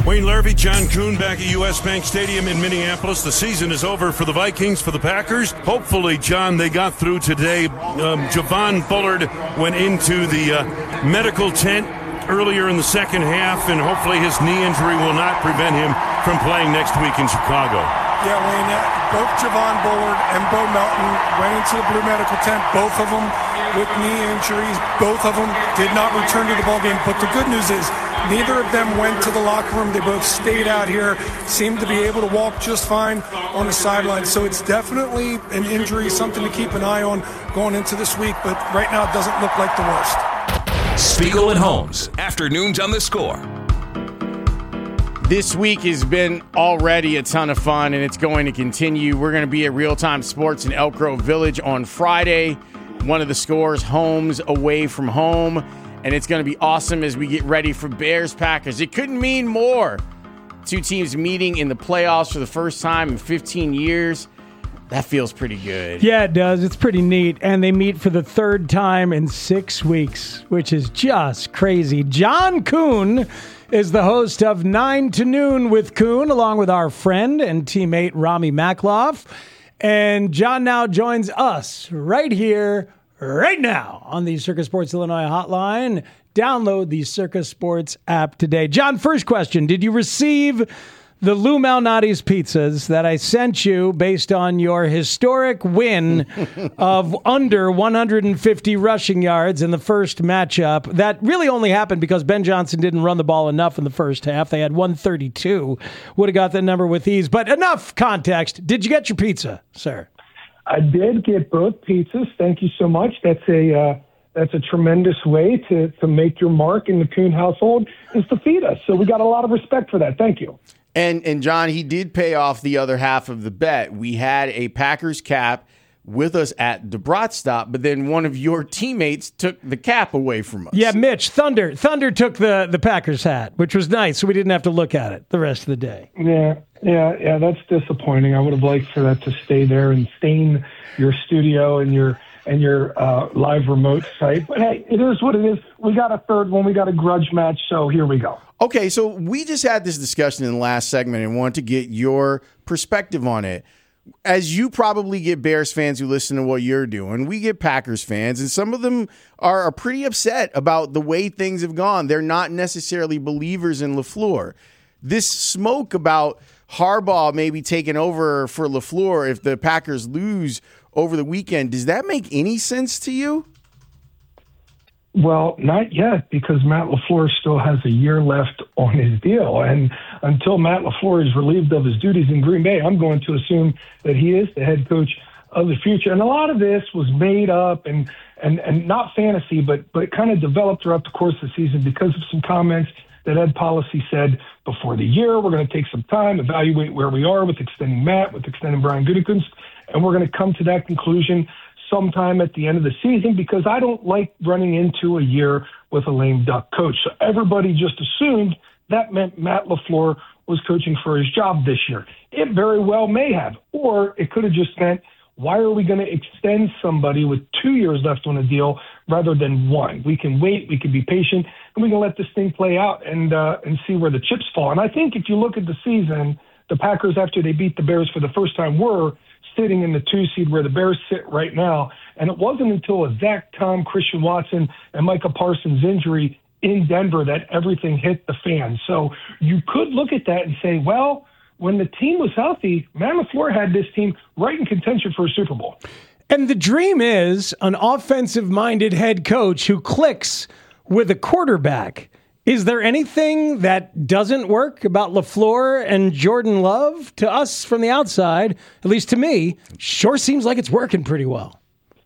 Wayne Larvey, John Kuhn back at U.S. Bank Stadium in Minneapolis. The season is over for the Vikings, for the Packers. Hopefully, John, they got through today. Javon Bullard went into the medical tent earlier in the second half, and hopefully his knee injury will not prevent him from playing next week in Chicago. Yeah, Wayne, both Javon Bullard and Bo Melton went into the blue medical tent, both of them with knee injuries. Both of them did not return to the ballgame. But the good news is neither of them went to the locker room. They both stayed out here, seemed to be able to walk just fine on the sideline. So it's definitely an injury, something to keep an eye on going into this week. But right now it doesn't look like the worst. Spiegel and Holmes, afternoons on The Score. This week has been already a ton of fun, and it's going to continue. We're going to be at Real Time Sports in Elk Grove Village on Friday, one of the Score's homes away from home, and it's going to be awesome as we get ready for Bears-Packers. It couldn't mean more. Two teams meeting in the playoffs for the first time in 15 years. That feels pretty good. Yeah, it does. It's pretty neat. And they meet for the third time in 6 weeks, which is just crazy. John Kuhn is the host of 9 to Noon with Kuhn, along with our friend and teammate Rami Makloff. And John now joins us right here, right now on the Circus Sports Illinois hotline. Download the Circus Sports app today. John, first question. Did you receive the Lou Malnati's pizzas that I sent you based on your historic win of under 150 rushing yards in the first matchup? That really only happened because Ben Johnson didn't run the ball enough in the first half. They had 132. Would have got that number with ease. But enough context. Did you get your pizza, sir? I did get both pizzas. Thank you so much. That's a tremendous way to make your mark in the Kuhn household, is to feed us. So we got a lot of respect for that. Thank you. And John, he did pay off the other half of the bet. We had a Packers cap with us at the Brat stop, but then one of your teammates took the cap away from us. Yeah, Mitch, Thunder took the Packers hat, which was nice, so we didn't have to look at it the rest of the day. Yeah, that's disappointing. I would have liked for that to stay there and stain your studio and your live remote site. But hey, it is what it is. We got a third one. We got a grudge match, so here we go. Okay, so we just had this discussion in the last segment and wanted to get your perspective on it. As you probably get Bears fans who listen to what you're doing, we get Packers fans, and some of them are pretty upset about the way things have gone. They're not necessarily believers in LaFleur. This smoke about Harbaugh maybe taking over for LaFleur if the Packers lose over the weekend, does that make any sense to you? Well, not yet, because Matt LaFleur still has a year left on his deal. And until Matt LaFleur is relieved of his duties in Green Bay, I'm going to assume that he is the head coach of the future. And a lot of this was made up and not fantasy, but kind of developed throughout the course of the season because of some comments that Ed Policy said before the year. We're going to take some time, evaluate where we are with extending Matt, with extending Brian Gutekunst, and we're going to come to that conclusion sometime at the end of the season, because I don't like running into a year with a lame duck coach. So everybody just assumed that meant Matt LaFleur was coaching for his job this year. It very well may have, or it could have just meant, why are we going to extend somebody with 2 years left on a deal rather than one? We can wait, we can be patient, and we can let this thing play out and see where the chips fall. And I think if you look at the season, the Packers, after they beat the Bears for the first time, were sitting in the 2 seed where the Bears sit right now. And it wasn't until a Zach Tom, Christian Watson, and Micah Parsons injury in Denver that everything hit the fan. So you could look at that and say, well, when the team was healthy, Matt LaFleur had this team right in contention for a Super Bowl. And the dream is an offensive-minded head coach who clicks with a quarterback. Is there anything that doesn't work about LaFleur and Jordan Love? To us from the outside, at least to me, sure seems like it's working pretty well.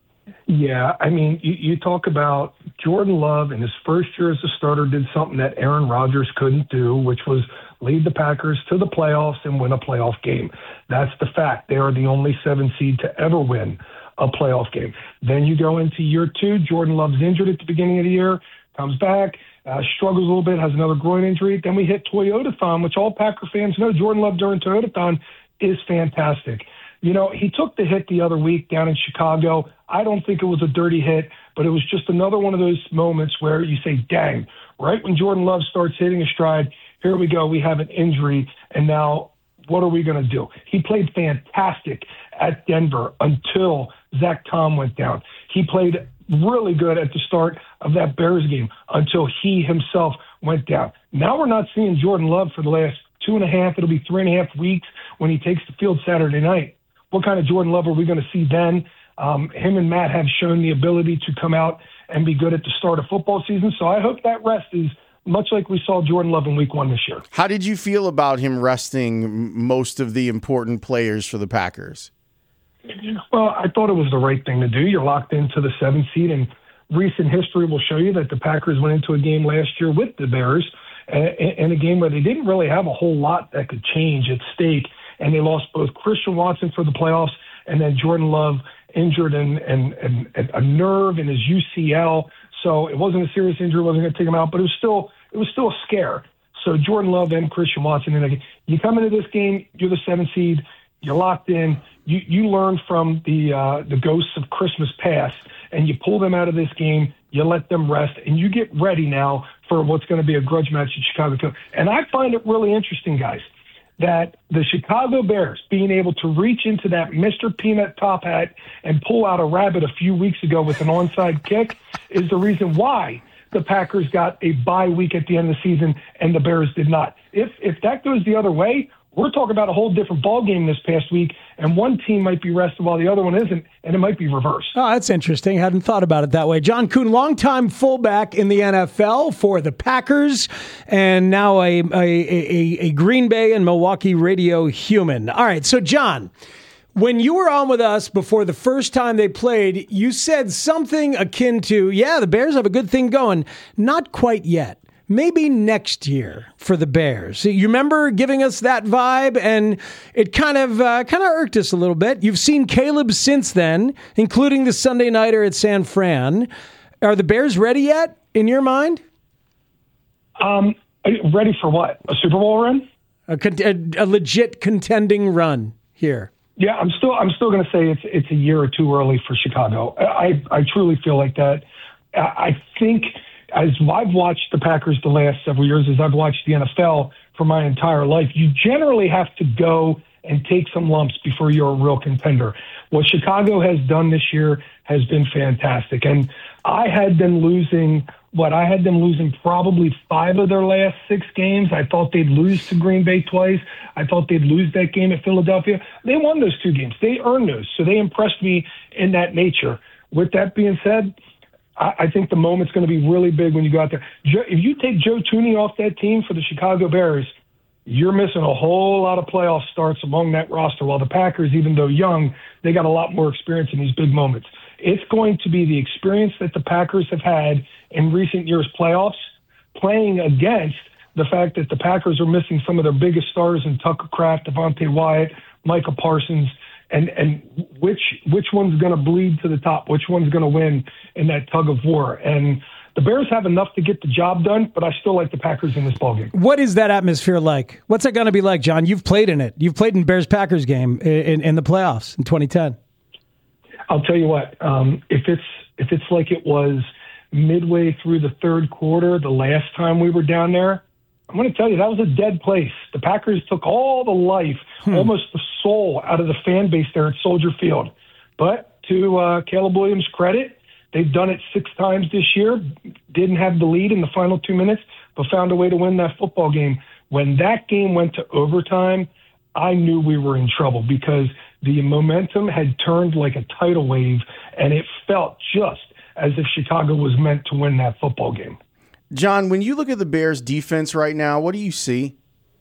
Yeah, I mean, you talk about Jordan Love in his first year as a starter did something that Aaron Rodgers couldn't do, which was lead the Packers to the playoffs and win a playoff game. That's the fact. They are the only 7 seed to ever win a playoff game. Then you go into year 2. Jordan Love's injured at the beginning of the year, comes back, struggles a little bit, has another groin injury. Then we hit Toyotathon, which all Packer fans know. Jordan Love during Toyotathon is fantastic. You know, he took the hit the other week down in Chicago. I don't think it was a dirty hit, but it was just another one of those moments where you say, dang, right when Jordan Love starts hitting a stride, here we go, we have an injury, and now what are we going to do? He played fantastic at Denver until Zach Tom went down. He played really good at the start of that Bears game until he himself went down. Now we're not seeing Jordan Love for the last 2.5, it'll be 3.5 weeks when he takes the field Saturday night. What kind of Jordan Love are we going to see then? Him and Matt have shown the ability to come out and be good at the start of football season. So I hope that rest is much like we saw Jordan Love in week 1 this year. How did you feel about him resting most of the important players for the Packers? Well, I thought it was the right thing to do. You're locked into the 7th seed, and recent history will show you that the Packers went into a game last year with the Bears, in a game where they didn't really have a whole lot that could change at stake, and they lost both Christian Watson for the playoffs and then Jordan Love injured and a nerve in his UCL. So it wasn't a serious injury, wasn't going to take him out, but it was still a scare. So Jordan Love and Christian Watson, and you come into this game, you're the 7th seed, you're locked in, you learn from the ghosts of Christmas past, and you pull them out of this game, you let them rest, and you get ready now for what's going to be a grudge match at Chicago. And I find it really interesting, guys, that the Chicago Bears being able to reach into that Mr. Peanut top hat and pull out a rabbit a few weeks ago with an onside kick is the reason why the Packers got a bye week at the end of the season and the Bears did not. If that goes the other way, we're talking about a whole different ball game this past week, and one team might be rested while the other one isn't, and it might be reversed. Oh, that's interesting. Hadn't thought about it that way. John Kuhn, longtime fullback in the NFL for the Packers, and now a Green Bay and Milwaukee radio human. All right, so John, when you were on with us before the first time they played, you said something akin to, yeah, the Bears have a good thing going. Not quite yet. Maybe next year for the Bears. You remember giving us that vibe, and it kind of irked us a little bit. You've seen Caleb since then, including the Sunday nighter at San Fran. Are the Bears ready yet, in your mind? Ready for what? A Super Bowl run? A legit contending run here. Yeah, I'm still going to say it's a year or two early for Chicago. I truly feel like that. I think, as I've watched the Packers the last several years, as I've watched the NFL for my entire life, you generally have to go and take some lumps before you're a real contender. What Chicago has done this year has been fantastic. And I had them losing probably 5 of their last 6 games. I thought they'd lose to Green Bay twice. I thought they'd lose that game at Philadelphia. They won those 2 games. They earned those. So they impressed me in that nature. With that being said, I think the moment's going to be really big when you go out there. If you take Joe Thuney off that team for the Chicago Bears, you're missing a whole lot of playoff starts among that roster. While the Packers, even though young, they got a lot more experience in these big moments. It's going to be the experience that the Packers have had in recent years' playoffs, playing against the fact that the Packers are missing some of their biggest stars in Tucker Kraft, Devontae Wyatt, Micah Parsons, and which one's going to bleed to the top, which one's going to win in that tug of war. And the Bears have enough to get the job done, but I still like the Packers in this ballgame. What is that atmosphere like? What's it going to be like, John? You've played in it. You've played in Bears-Packers game in the playoffs in 2010. I'll tell you what, if it's like it was midway through the third quarter the last time we were down there, I'm going to tell you, that was a dead place. The Packers took all the life, almost the soul out of the fan base there at Soldier Field. But to Caleb Williams' credit, they've done it 6 times this year, didn't have the lead in the final 2 minutes, but found a way to win that football game. When that game went to overtime, I knew we were in trouble because the momentum had turned like a tidal wave, and it felt just as if Chicago was meant to win that football game. John, when you look at the Bears' defense right now, what do you see?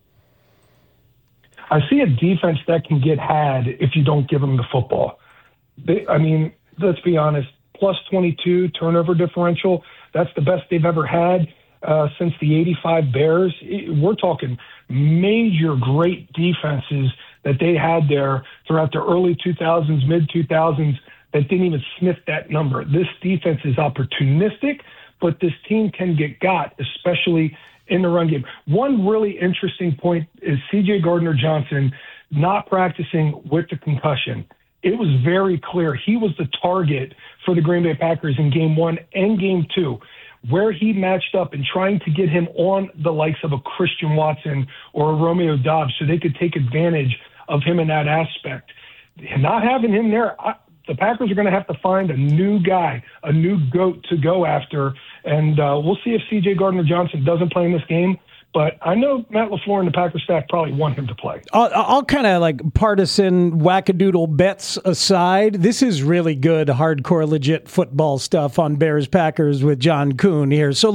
I see a defense that can get had if you don't give them the football. Let's be honest, plus 22 turnover differential, that's the best they've ever had since the 85 Bears. We're talking major great defenses that they had there throughout the early 2000s, mid-2000s that didn't even sniff that number. This defense is opportunistic, but this team can get got, especially in the run game. One really interesting point is C.J. Gardner-Johnson not practicing with the concussion. It was very clear he was the target for the Green Bay Packers in Game 1 and Game 2. where he matched up and trying to get him on the likes of a Christian Watson or a Romeo Doubs so they could take advantage of him in that aspect. And not having him there, the Packers are going to have to find a new guy, a new GOAT to go after. And we'll see if C.J. Gardner-Johnson doesn't play in this game. But I know Matt LaFleur and the Packers staff probably want him to play. I'll kind of like partisan wackadoodle bets aside. This is really good, hardcore, legit football stuff on Bears-Packers with John Kuhn here. So,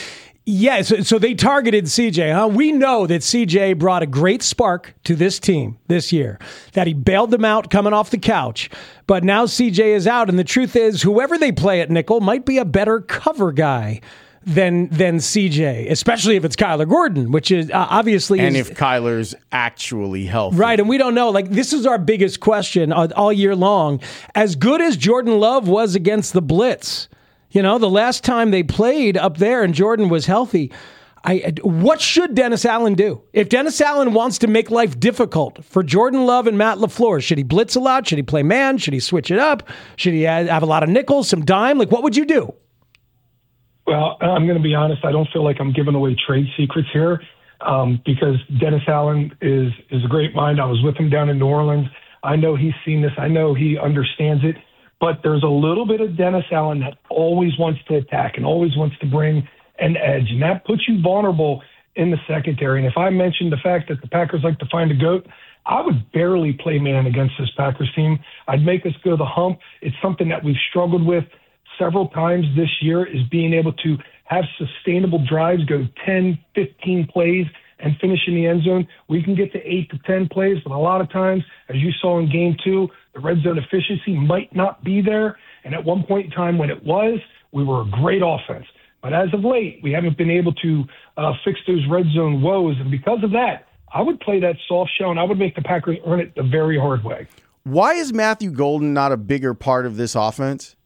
so they targeted CJ, huh? We know that CJ brought a great spark to this team this year, that he bailed them out coming off the couch. But now CJ is out, and the truth is, whoever they play at nickel might be a better cover guy than CJ, especially if it's Kyler Gordon, which is obviously... And if Kyler's actually healthy. Right, and we don't know. This is our biggest question all year long. As good as Jordan Love was against the Blitz, the last time they played up there and Jordan was healthy, what should Dennis Allen do? If Dennis Allen wants to make life difficult for Jordan Love and Matt LaFleur, should he blitz a lot? Should he play man? Should he switch it up? Should he have a lot of nickels, some dime? What would you do? Well, I'm going to be honest. I don't feel like I'm giving away trade secrets here because Dennis Allen is a great mind. I was with him down in New Orleans. I know he's seen this. I know he understands it. But there's a little bit of Dennis Allen that always wants to attack and always wants to bring an edge. And that puts you vulnerable in the secondary. And if I mentioned the fact that the Packers like to find a GOAT, I would barely play man against this Packers team. I'd make us go the hump. It's something that we've struggled with several times this year, is being able to have sustainable drives, go 10, 15 plays, and finish in the end zone. We can get to 8 to 10 plays, but a lot of times, as you saw in game 2, the red zone efficiency might not be there. And at one point in time when it was, we were a great offense. But as of late, we haven't been able to fix those red zone woes. And because of that, I would play that soft shell, and I would make the Packers earn it the very hard way. Why is Matthew Golden not a bigger part of this offense?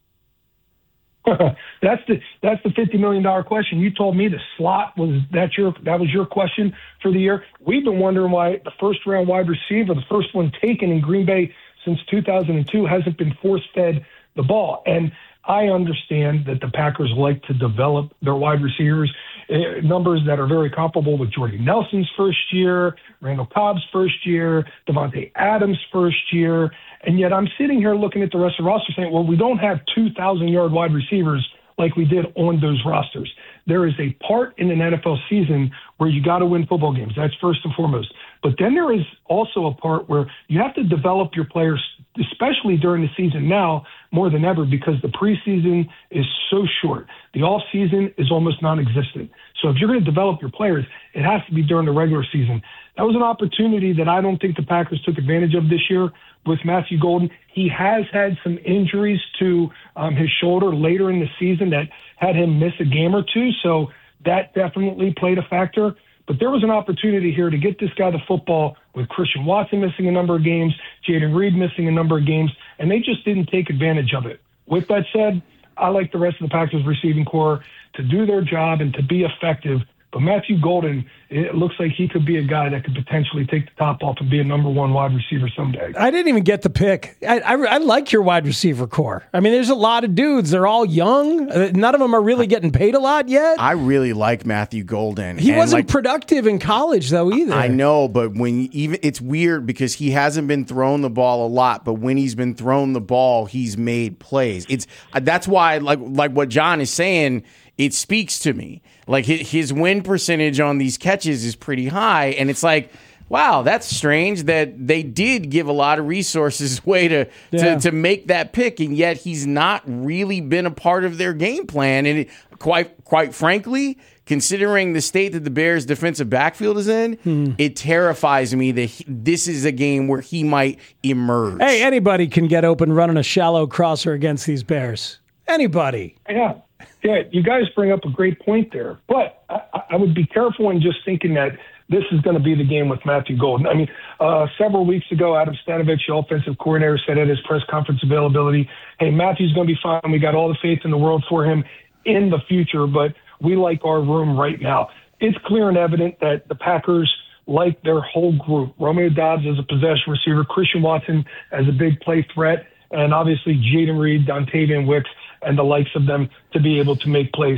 That's the $50 million question. You told me the slot that was your question for the year. We've been wondering why the first round wide receiver, the first one taken in Green Bay since 2002, hasn't been force-fed the ball. And I understand that the Packers like to develop their wide receivers, numbers that are very comparable with Jordy Nelson's first year, Randall Cobb's first year, Devontae Adams' first year. And yet I'm sitting here looking at the rest of the roster saying, well, we don't have 2,000-yard wide receivers like we did on those rosters. There is a part in an NFL season where you got to win football games. That's first and foremost. But then there is also a part where you have to develop your players, especially during the season now more than ever, because the preseason is so short. The off season is almost non-existent. So if you're going to develop your players, it has to be during the regular season. That was an opportunity that I don't think the Packers took advantage of this year with Matthew Golden. He has had some injuries to his shoulder later in the season that had him miss a game or two. So that definitely played a factor. But there was an opportunity here to get this guy the football with Christian Watson missing a number of games, Jayden Reed missing a number of games, and they just didn't take advantage of it. With that said, I like the rest of the Packers receiving core to do their job and to be effective. But Matthew Golden, it looks like he could be a guy that could potentially take the top off and be a number one wide receiver someday. I didn't even get the pick. I like your wide receiver core. I mean, there's a lot of dudes. They're all young. None of them are really getting paid a lot yet. I really like Matthew Golden. He wasn't productive in college, though, either. I know, but it's weird because he hasn't been thrown the ball a lot, but when he's been thrown the ball, he's made plays. That's why, like what John is saying, it speaks to me. Like his win percentage on these catches is pretty high, and it's like, wow, that's strange that they did give a lot of resources away to make that pick, and yet he's not really been a part of their game plan. And quite frankly, considering the state that the Bears' defensive backfield is in, it terrifies me that this is a game where he might emerge. Hey, anybody can get open running a shallow crosser against these Bears. Anybody. Yeah, you guys bring up a great point there. But I would be careful in just thinking that this is going to be the game with Matthew Golden. I mean, several weeks ago, Adam Stanovich, the offensive coordinator, said at his press conference availability, hey, Matthew's going to be fine. We got all the faith in the world for him in the future, but we like our room right now. It's clear and evident that the Packers like their whole group. Romeo Doubs as a possession receiver, Christian Watson as a big play threat, and obviously Jayden Reed, Dontavian Wicks, and the likes of them to be able to make plays.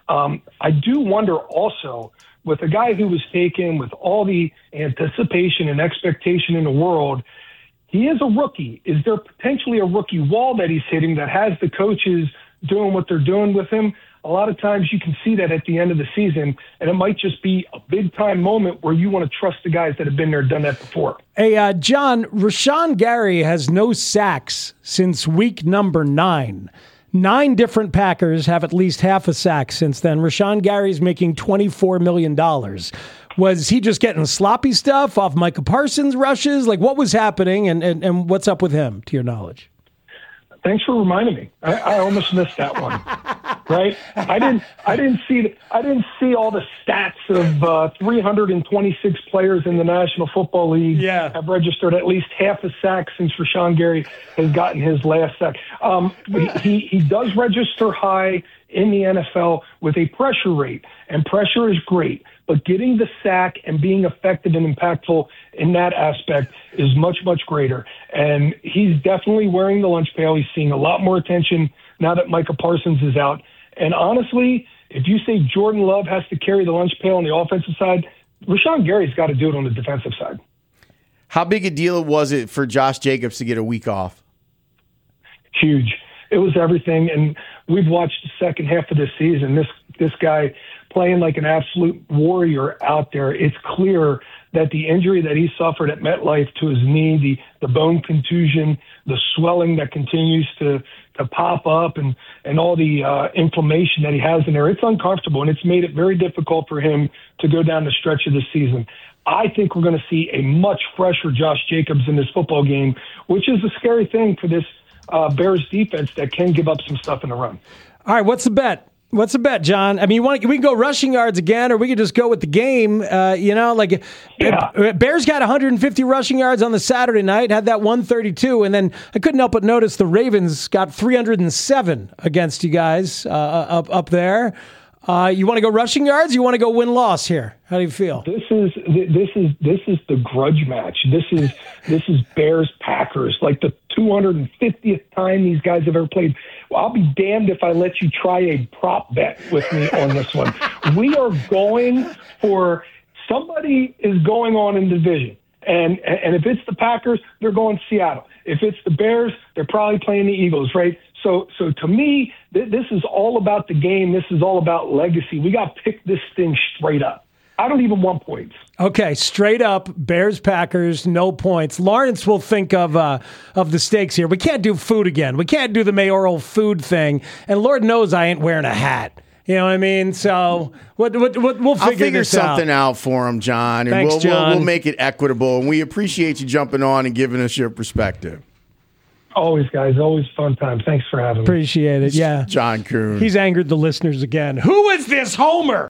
I do wonder also, with a guy who was taken with all the anticipation and expectation in the world, he is a rookie. Is there potentially a rookie wall that he's hitting that has the coaches doing what they're doing with him? A lot of times you can see that at the end of the season, and it might just be a big-time moment where you want to trust the guys that have been there, done that before. Hey, John, Rashawn Gary has no sacks since week number 9. 9 different Packers have at least half a sack since then. Rashawn Gary's making $24 million. Was he just getting sloppy stuff off Micah Parsons rushes? Like, what was happening, and what's up with him, to your knowledge? Thanks for reminding me. I almost missed that one. Right? I didn't see all the stats of 326 players in the National Football League have registered at least half a sack since Rashawn Gary has gotten his last sack. He does register high in the NFL with a pressure rate, and pressure is great. But getting the sack and being effective and impactful in that aspect is much, much greater. And he's definitely wearing the lunch pail. He's seeing a lot more attention now that Micah Parsons is out. And honestly, if you say Jordan Love has to carry the lunch pail on the offensive side, Rashawn Gary's got to do it on the defensive side. How big a deal was it for Josh Jacobs to get a week off? Huge. It was everything. And we've watched the second half of this season. This guy playing like an absolute warrior out there. It's clear that the injury that he suffered at MetLife to his knee, the bone contusion, the swelling that continues to pop up, and all the inflammation that he has in there, it's uncomfortable, and it's made it very difficult for him to go down the stretch of the season. I think we're going to see a much fresher Josh Jacobs in this football game, which is a scary thing for this Bears defense that can give up some stuff in the run. All right, what's the bet? What's the bet, John? I mean, we can go rushing yards again, or we could just go with the game. Bears got 150 rushing yards on the Saturday night, had that 132, and then I couldn't help but notice the Ravens got 307 against you guys up there. You want to go rushing yards? You want to go win-loss here? How do you feel? This is the grudge match. This is Bears Packers, like the 250th time these guys have ever played. Well, I'll be damned if I let you try a prop bet with me on this one. We are going for somebody is going on in the division, and if it's the Packers, they're going to Seattle. If it's the Bears, they're probably playing the Eagles, right? So to me, this is all about the game. This is all about legacy. We got to pick this thing straight up. I don't even want points. Okay, straight up, Bears, Packers, no points. Lawrence will think of the stakes here. We can't do food again. We can't do the mayoral food thing. And Lord knows I ain't wearing a hat. You know what I mean? So we'll figure something out for him, John. And Thanks, John. We'll make it equitable. And we appreciate you jumping on and giving us your perspective. Always, guys. Always fun time. Thanks for having me. Appreciate it. Yeah. John Kuhn. He's angered the listeners again. Who is this Homer?